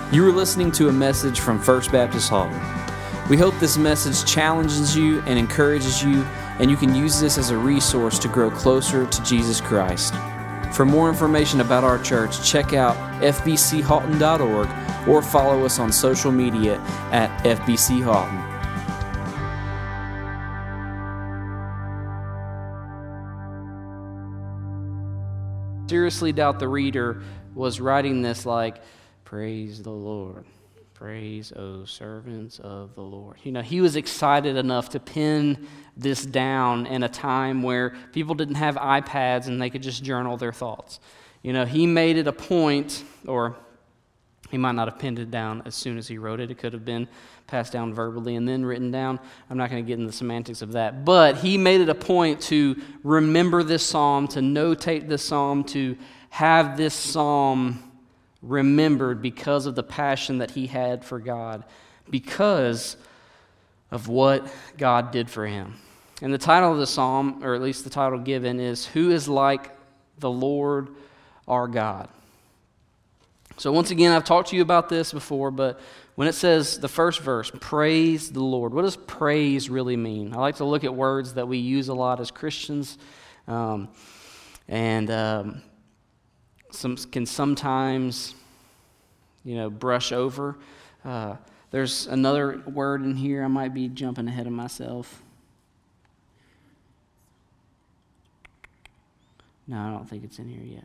You are listening to a message from First Baptist Halton. We hope this message challenges you and encourages you, and you can use this as a resource to grow closer to Jesus Christ. For more information about our church, check out fbchalton.org or follow us on social media at fbchalton. Seriously doubt the reader was writing this like, praise the Lord. Praise, O servants of the Lord. You know, he was excited enough to pen this down in a time where people didn't have iPads and they could just journal their thoughts. You know, he made it a point, or he might not have penned it down as soon as he wrote it. It could have been passed down verbally and then written down. I'm not going to get into the semantics of that. But he made it a point to remember this psalm, to notate this psalm, to have this psalm remembered because of the passion that he had for God, because of what God did for him. And the title of the psalm, or at least the title given, is Who is Like the Lord Our God? So once again, I've talked to you about this before, but when it says the first verse, praise the Lord, what does praise really mean? I like to look at words that we use a lot as Christians, some can sometimes, brush over. There's another word in here. I might be jumping ahead of myself. No, I don't think it's in here yet.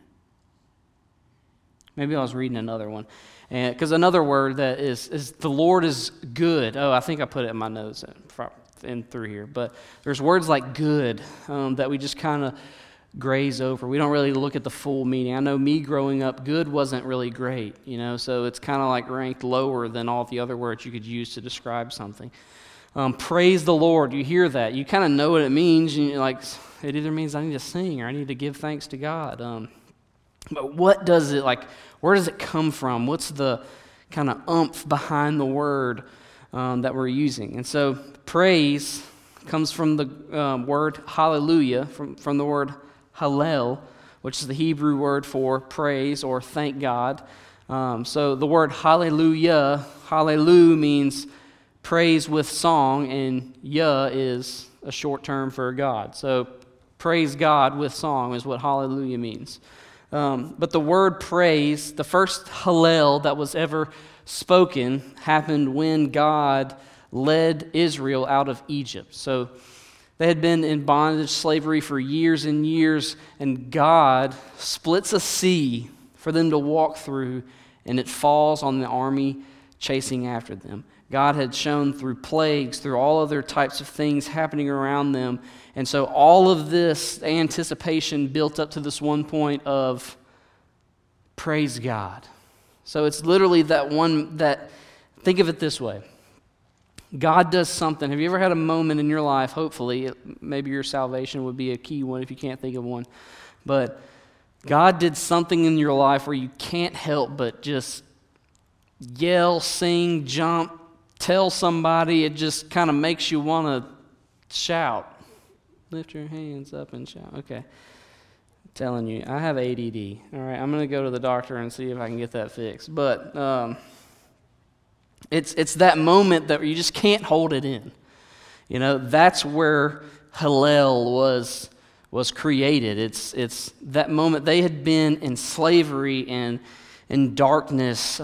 Maybe I was reading another one. Because another word that is the Lord is good. Oh, I think I put it in my notes in through here. But there's words like good that we just kind of graze over. We don't really look at the full meaning. I know me growing up, good wasn't really great, so it's kind of like ranked lower than all the other words you could use to describe something. Praise the Lord, you hear that. You kind of know what it means. It either means I need to sing or I need to give thanks to God. But what does it, where does it come from? What's the kind of oomph behind the word that we're using? And so praise comes from the word hallelujah, from the word Hallel, which is the Hebrew word for praise or thank God. So the word hallelujah, hallelu means praise with song, and yah is a short term for God. So praise God with song is what hallelujah means. But the word praise, the first Hallel that was ever spoken, happened when God led Israel out of Egypt. So they had been in bondage, slavery for years and years, and God splits a sea for them to walk through, and it falls on the army chasing after them. God had shown through plagues, through all other types of things happening around them, and so all of this anticipation built up to this one point of praise God. So it's literally that one that, think of it this way. God does something. Have you ever had a moment in your life, hopefully, maybe your salvation would be a key one if you can't think of one, but God did something in your life where you can't help but just yell, sing, jump, tell somebody. It just kind of makes you want to shout. Lift your hands up and shout. Okay. I'm telling you, I have ADD. All right, I'm going to go to the doctor and see if I can get that fixed. But it's that moment that you just can't hold it in. That's where Hallel was created. It's that moment. They had been in slavery and in darkness.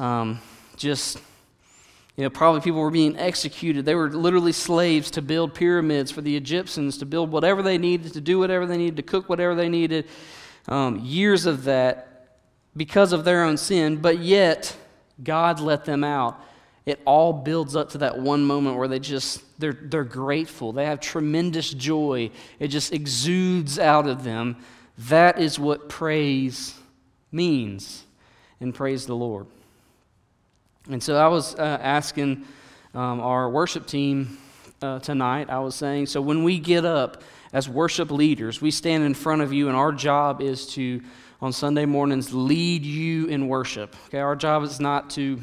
Probably people were being executed. They were literally slaves to build pyramids for the Egyptians, to build whatever they needed, to do whatever they needed, to cook whatever they needed. Years of that because of their own sin, but yet God let them out. It all builds up to that one moment where they're grateful. They have tremendous joy. It just exudes out of them. That is what praise means, and praise the Lord. And so I was asking our worship team tonight, I was saying, so when we get up as worship leaders, we stand in front of you, and our job is to, on Sunday mornings, lead you in worship. Okay, our job is not to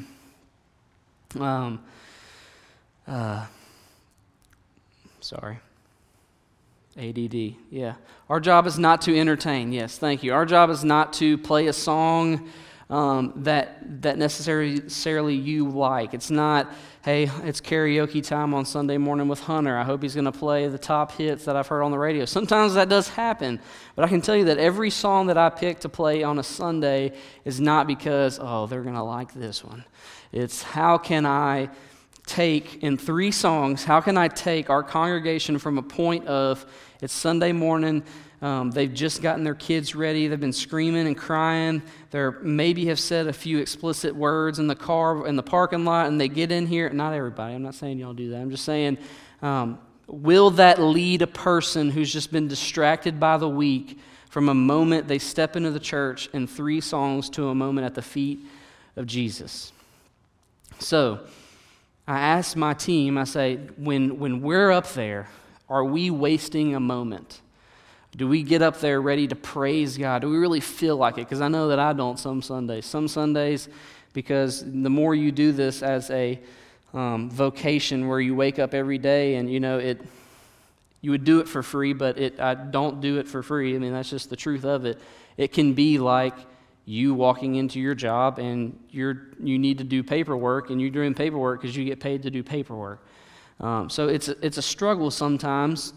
ADD, yeah. Our job is not to entertain, yes, thank you. Our job is not to play a song that necessarily you like. It's not, hey, it's karaoke time on Sunday morning with Hunter. I hope he's going to play the top hits that I've heard on the radio. Sometimes that does happen, but I can tell you that every song that I pick to play on a Sunday is not because, oh, they're going to like this one. It's how can I take, in 3 songs, how can I take our congregation from a point of it's Sunday morning, they've just gotten their kids ready, they've been screaming and crying, they maybe have said a few explicit words in the car, in the parking lot, and they get in here, not everybody, I'm not saying y'all do that, I'm just saying, will that lead a person who's just been distracted by the week from a moment they step into the church in 3 songs to a moment at the feet of Jesus? So, I asked my team, I say, when we're up there, are we wasting a moment? Do we get up there ready to praise God? Do we really feel like it? Because I know that I don't some Sundays. Some Sundays, because the more you do this as a vocation where you wake up every day and, you would do it for free, but I don't do it for free. I mean, that's just the truth of it. It can be like you walking into your job and you need to do paperwork, and you're doing paperwork because you get paid to do paperwork. So it's a struggle sometimes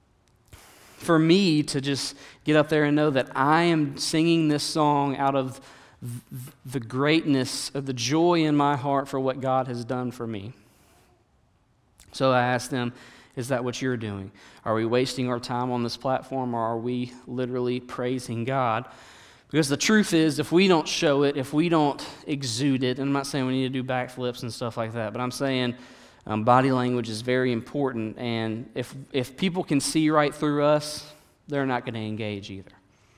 for me to just get up there and know that I am singing this song out of the greatness of the joy in my heart for what God has done for me. So I asked them, is that what you're doing? Are we wasting our time on this platform, or are we literally praising God? Because the truth is, if we don't show it, if we don't exude it, and I'm not saying we need to do backflips and stuff like that, but I'm saying body language is very important, and if people can see right through us, they're not going to engage either.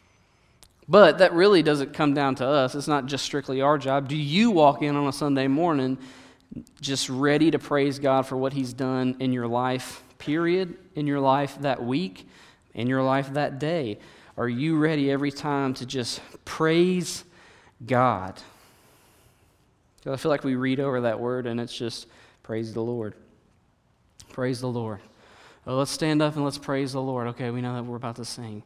But that really doesn't come down to us. It's not just strictly our job. Do you walk in on a Sunday morning just ready to praise God for what He's done in your life, period, in your life that week, in your life that day? Are you ready every time to just praise God? Because I feel like we read over that word and it's just praise the Lord. Praise the Lord. Well, let's stand up and let's praise the Lord. Okay, we know that we're about to sing.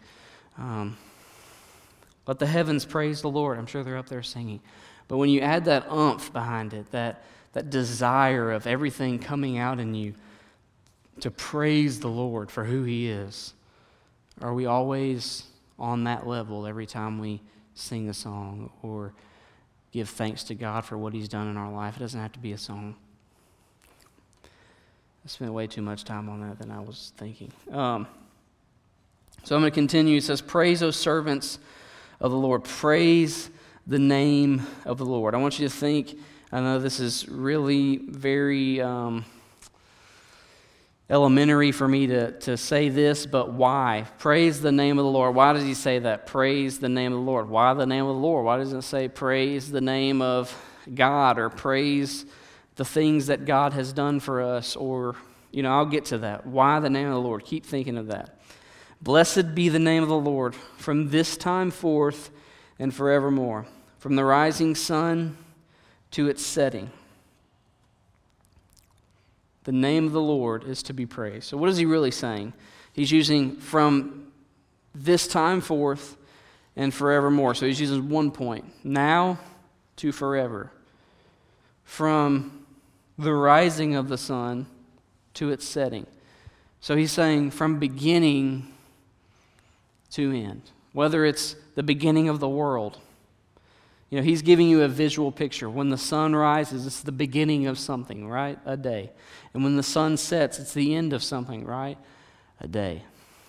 Let the heavens praise the Lord. I'm sure they're up there singing. But when you add that oomph behind it, that desire of everything coming out in you to praise the Lord for who He is, are we always on that level every time we sing a song or give thanks to God for what He's done in our life? It doesn't have to be a song. I spent way too much time on that than I was thinking. So I'm going to continue. It says, praise, O servants of the Lord. Praise the name of the Lord. I want you to think, I know this is really very elementary for me to say this, but why? Praise the name of the Lord. Why does He say that? Praise the name of the Lord. Why the name of the Lord? Why doesn't it say praise the name of God, or praise the things that God has done for us? Or, I'll get to that. Why the name of the Lord? Keep thinking of that. Blessed be the name of the Lord from this time forth and forevermore, from the rising sun to its setting. The name of the Lord is to be praised. So what is He really saying? He's using from this time forth and forevermore. So He's using one point. Now to forever. From the rising of the sun to its setting. So He's saying from beginning to end. Whether it's the beginning of the world. He's giving you a visual picture. When the sun rises, it's the beginning of something, right? A day. And when the sun sets, it's the end of something, right? A day.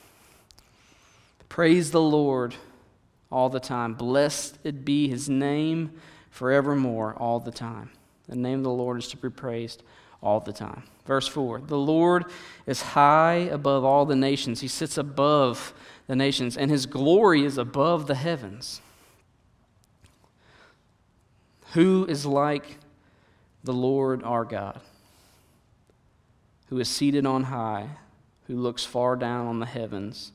Praise the Lord all the time. Blessed be His name forevermore all the time. The name of the Lord is to be praised all the time. Verse 4, the Lord is high above all the nations. He sits above the nations, and His glory is above the heavens. Who is like the Lord our God, who is seated on high, who looks far down on the heavens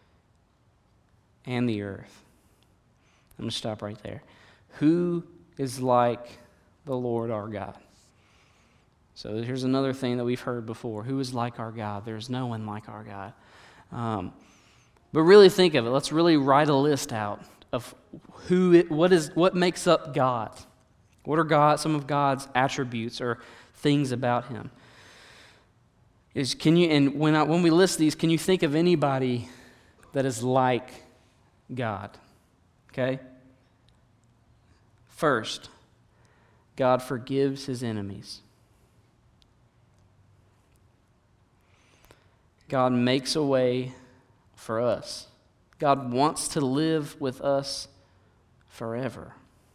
and the earth? I'm going to stop right there. Who is like the Lord our God? So here's another thing that we've heard before. Who is like our God? There's no one like our God. But really think of it. Let's really write a list out what makes up God. What are some of God's attributes or things about him? When we list these, can you think of anybody that is like God? Okay? First, God forgives his enemies. God makes a way for us. God wants to live with us forever.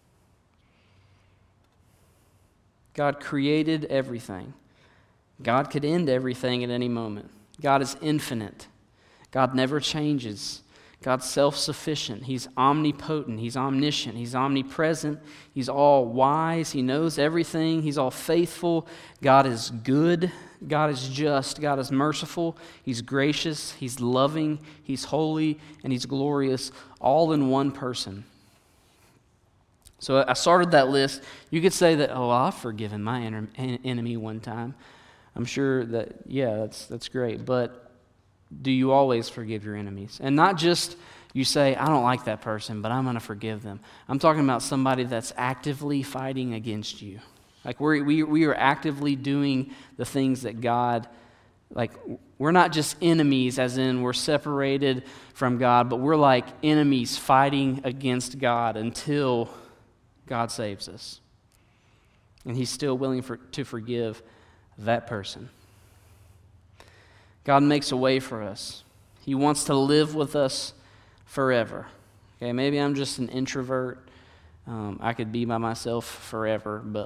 God created everything. God could end everything at any moment. God is infinite. God never changes. God's self-sufficient. He's omnipotent. He's omniscient. He's omnipresent. He's all wise. He knows everything. He's all faithful. God is good. God is just. God is merciful. He's gracious. He's loving. He's holy. And he's glorious, all in one person. So I started that list. You could say that, I've forgiven my enemy one time. I'm sure that, that's great. But do you always forgive your enemies? And not just you say, I don't like that person, but I'm going to forgive them. I'm talking about somebody that's actively fighting against you. Like we are actively doing the things that God, like we're not just enemies as in we're separated from God, but we're like enemies fighting against God until God saves us. And he's still willing to forgive that person. God makes a way for us. He wants to live with us forever. Okay, maybe I'm just an introvert. I could be by myself forever, but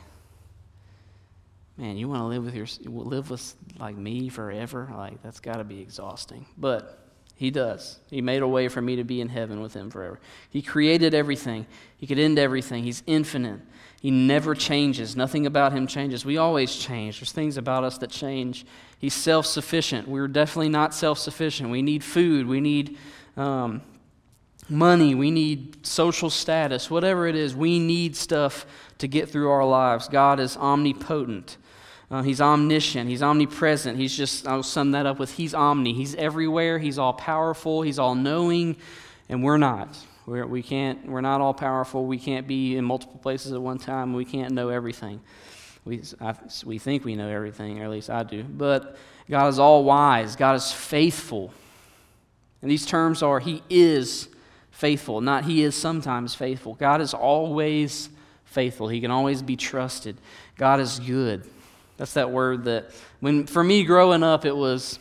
man, you want to live with like me forever? Like that's got to be exhausting. But he does. He made a way for me to be in heaven with him forever. He created everything. He could end everything. He's infinite. He never changes. Nothing about him changes. We always change. There's things about us that change. He's self-sufficient. We're definitely not self-sufficient. We need food. We need money. We need social status. Whatever it is, we need stuff to get through our lives. God is omnipotent. He's omniscient. He's omnipresent. I'll sum that up with he's omni. He's everywhere. He's all-powerful. He's all-knowing. And we're not. We're not all-powerful. We can't be in multiple places at one time. We can't know everything. We think we know everything, or at least I do. But God is all-wise. God is faithful. And these terms are he is faithful, not he is sometimes faithful. God is always faithful. He can always be trusted. God is good. That's that word that, for me growing up, it was,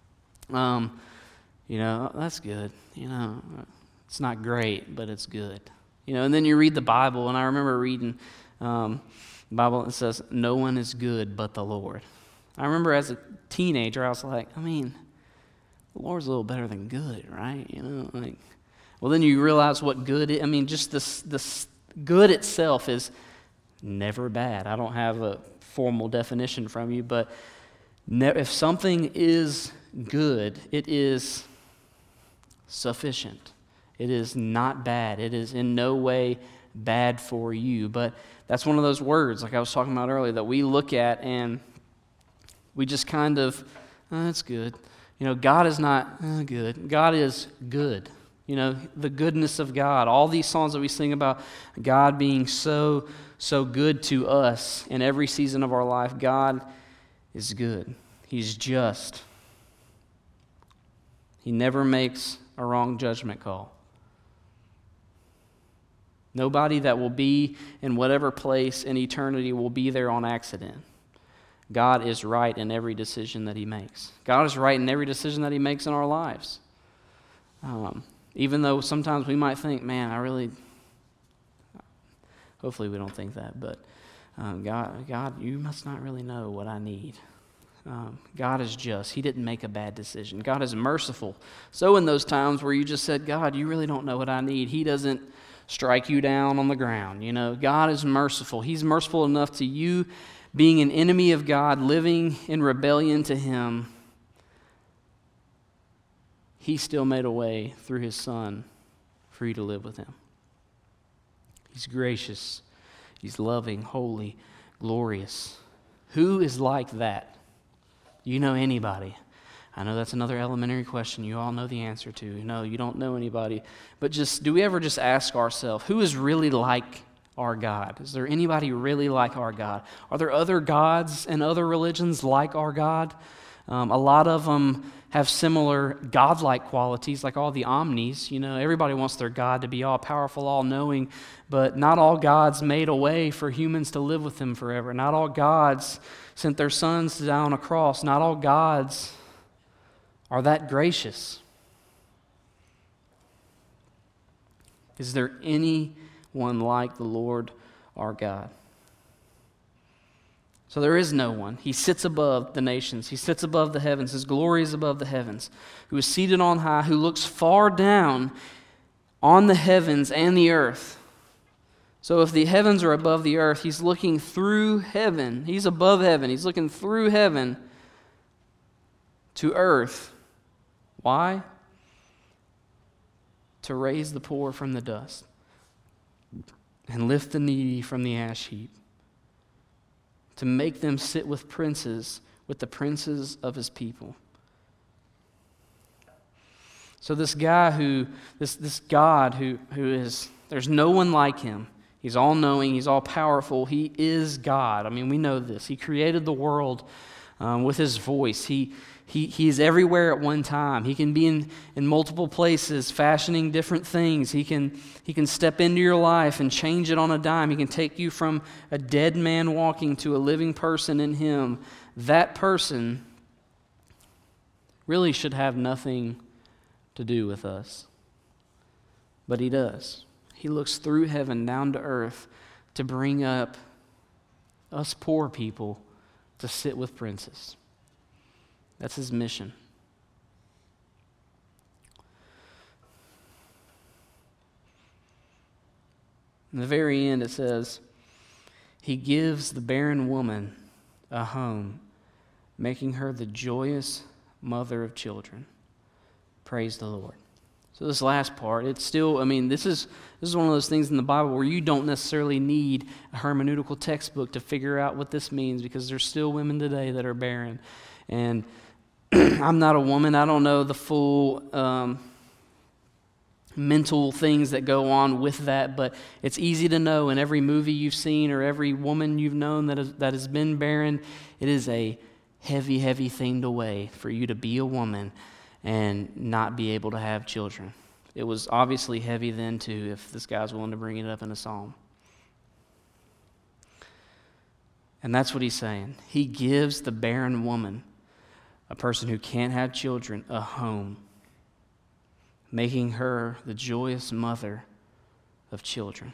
that's good. It's not great, but it's good. And then you read the Bible, and I remember reading the Bible, and it says, no one is good but the Lord. I remember as a teenager, I was like, the Lord's a little better than good, right? Well, then you realize what good is. Just this good itself is never bad. I don't have a formal definition from you, but if something is good, it is sufficient. It is not bad. It is in no way bad for you. But that's one of those words, like I was talking about earlier, that we look at and we just kind of, that's good. God is not good. God is good. The goodness of God. All these songs that we sing about God being so good to us in every season of our life. God is good. He's just. He never makes a wrong judgment call. Nobody that will be in whatever place in eternity will be there on accident. God is right in every decision that he makes. God is right in every decision that he makes in our lives. Even though sometimes we might think, hopefully we don't think that, but God, you must not really know what I need. God is just. He didn't make a bad decision. God is merciful. So in those times where you just said, God, you really don't know what I need, he doesn't strike you down on the ground. God is merciful. He's merciful enough to you being an enemy of God, living in rebellion to him. He still made a way through his Son for you to live with him. He's gracious. He's loving, holy, glorious. Who is like that? Do you know anybody? I know that's another elementary question you all know the answer to. No, you don't know anybody. But do we ever just ask ourselves, who is really like our God? Is there anybody really like our God? Are there other gods and other religions like our God? A lot of them have similar godlike qualities, like all the omnis. Everybody wants their God to be all-powerful, all-knowing, but not all gods made a way for humans to live with Him forever. Not all gods sent their sons to die on a cross. Not all gods are that gracious. Is there anyone like the Lord our God? So there is no one. He sits above the nations. He sits above the heavens. His glory is above the heavens. Who is seated on high, who looks far down on the heavens and the earth. So if the heavens are above the earth, He's looking through heaven. He's above heaven. He's looking through heaven to earth. Why? To raise the poor from the dust and lift the needy from the ash heap, to make them sit with princes, with the princes of His people. So this guy this God who is, there's no one like Him. He's all-knowing, He's all-powerful, He is God. I mean, we know this. He created the world with His voice. He is everywhere at one time. He can be in multiple places, fashioning different things. He can step into your life and change it on a dime. He can take you from a dead man walking to a living person in Him. That person really should have nothing to do with us. But He does. He looks through heaven down to earth to bring up us poor people to sit with princes. That's His mission. In the very end, it says, He gives the barren woman a home, making her the joyous mother of children. Praise the Lord. So this last part, it's still, this is one of those things in the Bible where you don't necessarily need a hermeneutical textbook to figure out what this means, because there's still women today that are barren. And I'm not a woman. I don't know the full mental things that go on with that, but it's easy to know in every movie you've seen or every woman you've known that has been barren, it is a heavy, heavy thing to weigh for you to be a woman and not be able to have children. It was obviously heavy then too, if this guy's willing to bring it up in a psalm. And that's what he's saying. He gives the barren woman, a person who can't have children, a home, making her the joyous mother of children.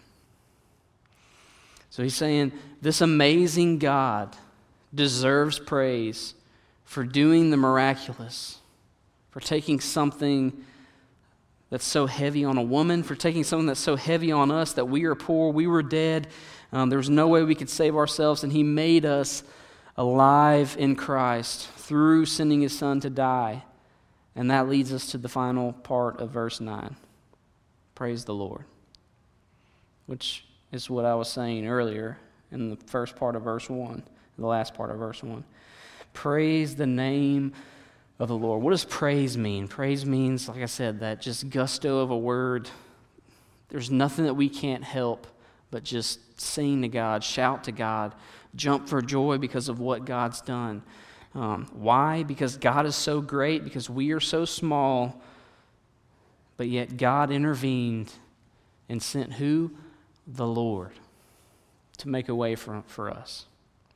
So he's saying this amazing God deserves praise for doing the miraculous, for taking something that's so heavy on a woman, for taking something that's so heavy on us that we are poor, we were dead, there was no way we could save ourselves, and He made us alive in Christ through sending His Son to die. And that leads us to the final part of verse 9. Praise the Lord. Which is what I was saying earlier in the first part of verse 1, the last part of verse 1. Praise the name of the Lord. What does praise mean? Praise means, like I said, that just gusto of a word. There's nothing that we can't help but just sing to God, shout to God, jump for joy because of what God's done. Why? Because God is so great, because we are so small, but yet God intervened and sent who? The Lord, to make a way for us.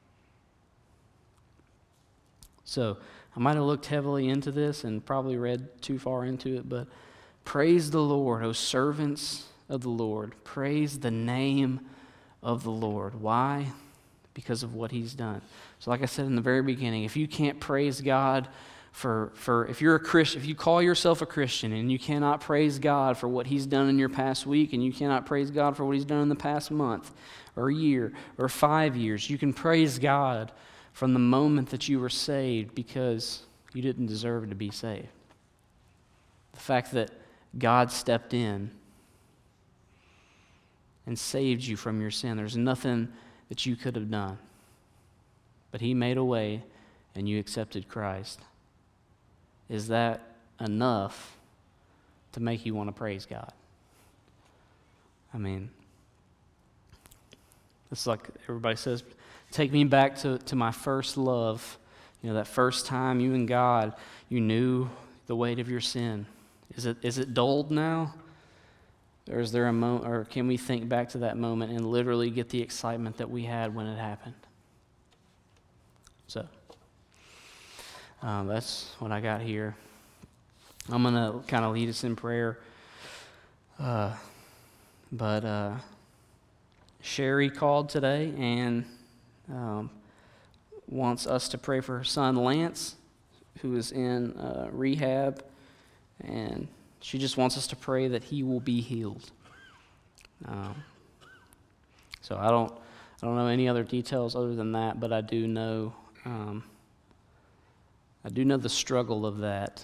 So, I might have looked heavily into this and probably read too far into it, but praise the Lord, O servants of the Lord. Praise the name of the Lord. Why? Because of what He's done. So like I said in the very beginning, if you can't praise God for if you're a Christian, if you call yourself a Christian and you cannot praise God for what He's done in your past week, and you cannot praise God for what He's done in the past month or year or 5 years, you can praise God from the moment that you were saved, because you didn't deserve to be saved. The fact that God stepped in and saved you from your sin, there's nothing that you could have done. But He made a way, and you accepted Christ. is that enough to make you want to praise God? I mean, it's like everybody says, take me back to my first love. That first time you and God, you knew the weight of your sin. Is it dulled now? Or is there a moment, or can we think back to that moment and literally get the excitement that we had when it happened? So, that's what I got here. I'm going to kind of lead us in prayer. But Sherry called today and wants us to pray for her son Lance, who is in rehab, and she just wants us to pray that he will be healed. So I don't know any other details other than that, but I do know the struggle of that.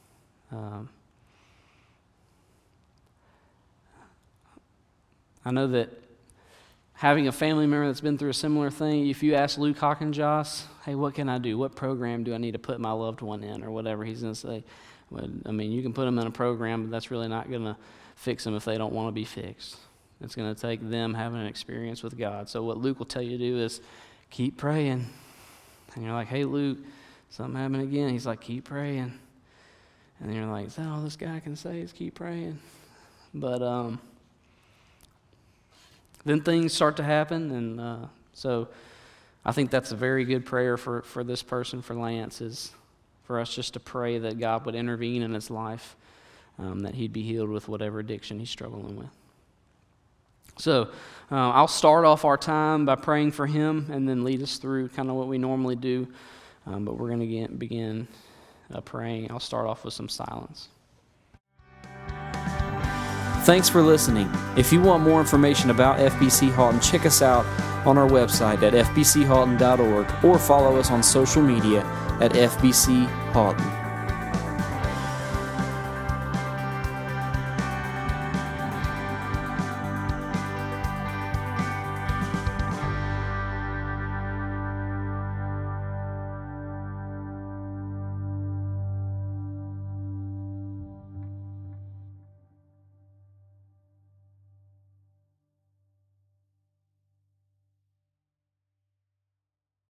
I know that having a family member that's been through a similar thing, if you ask Luke Hawkinjoss, hey, what can I do? What program do I need to put my loved one in, or whatever, he's going to say, well, I mean, you can put them in a program, but that's really not going to fix them if they don't want to be fixed. It's going to take them having an experience with God. So what Luke will tell you to do is keep praying. And you're like, hey, Luke, something happened again. He's like, keep praying. And you're like, is that all this guy can say is keep praying? But then things start to happen, and so I think that's a very good prayer for this person, for Lance, is for us just to pray that God would intervene in his life, that he'd be healed with whatever addiction he's struggling with. So I'll start off our time by praying for him and then lead us through kind of what we normally do, but we're going to begin praying. I'll start off with some silence. Thanks for listening. If you want more information about FBC Halton, check us out on our website at fbchalton.org or follow us on social media at FBC Halton.